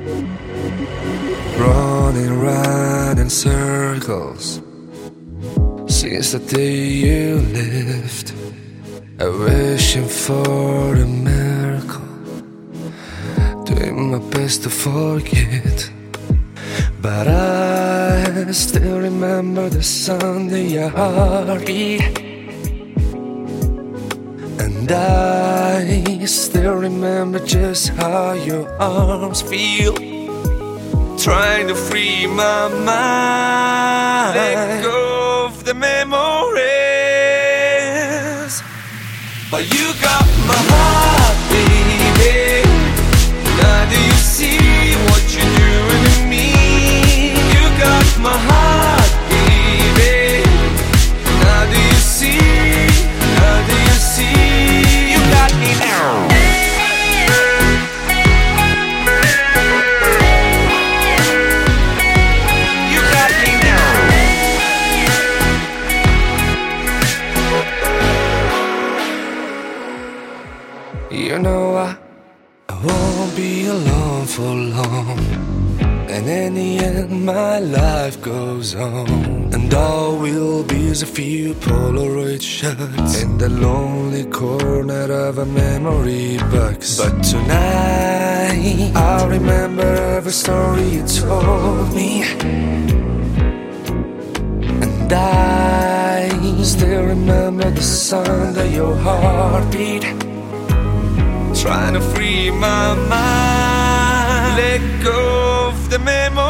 running round in circles since the day you left. I'm wishing for a miracle, doing my best to forget. But I still remember the sound of your heartbeat, and I still remember just how your arms feel, trying to free my mind, let go of the memories. But you got my heart, baby. Now do you see what you're doing to me? You got my heart, baby. Now do you see? Now do you see? You got me now. You know I won't be alone for long, and in the end my life goes on, and all will be is a few Polaroid shots in the lonely corner of a memory box. But tonight I'll remember every story you told me, and I still remember the sound of your heartbeat, trying to free my mind, let go of the memory.